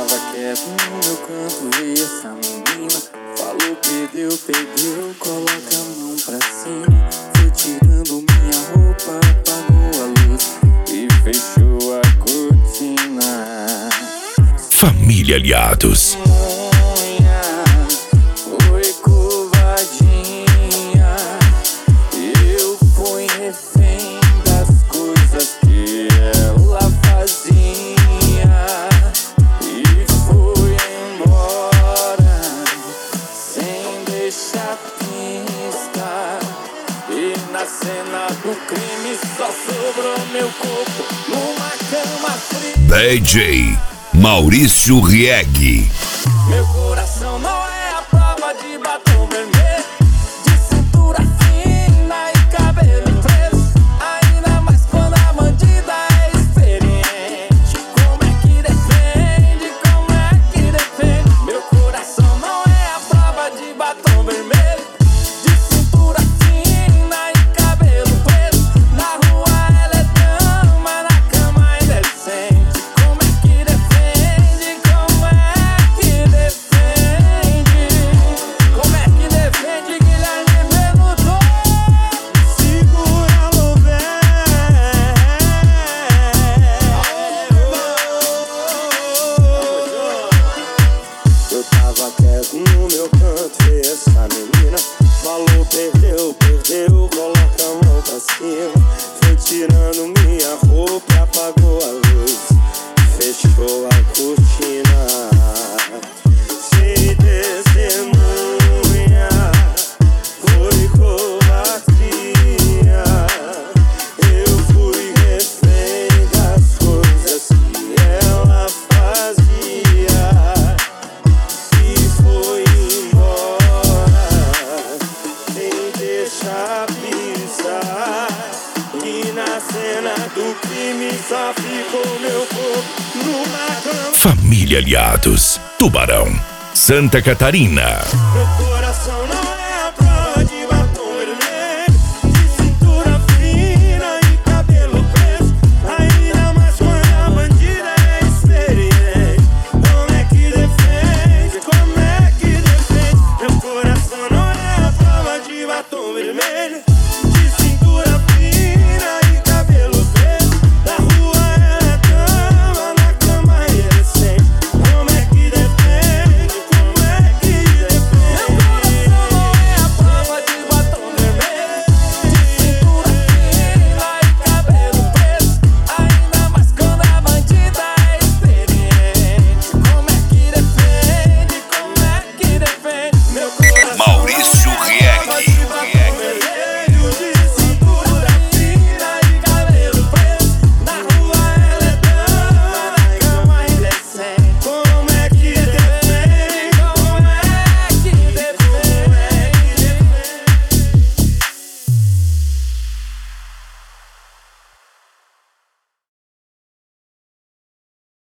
tava quieto no meu canto e essa menina falou, perdeu, coloca a mão pra cima. Foi tirando minha roupa, apagou a luz e fechou a cortina. Família Aliados. Foi covardia, eu fui refém das coisas que ela fazia e foi embora sem deixar pista. E na cena do crime só sobrou meu corpo numa cama fria. DJ Maurício Rieg. Meu coração não é a prova de batom vermelho, de cintura fina e cabelo preso. Ainda mais quando a bandida é experiente. Como é que defende? Meu coração não é a prova de batom vermelho, de cintura fina e cabelo preso. Na rua ela é dama, na cama é decente. Como é que defende? Como é que defende Guilherme Venuto? Segura no Eu tava quieto no meu canto e essa menina falou, perdeu, coloca a mão pra cima. Foi tirando minha roupa e apagou a luz, fechou a cortina. Sem testemunha, foi covardia. Eu fui refém das coisas que ela fazia e foi embora sem deixar pista. E na cena do crime só ficou meu corpo numa cama. Família Aliados. Tubarão, Santa Catarina.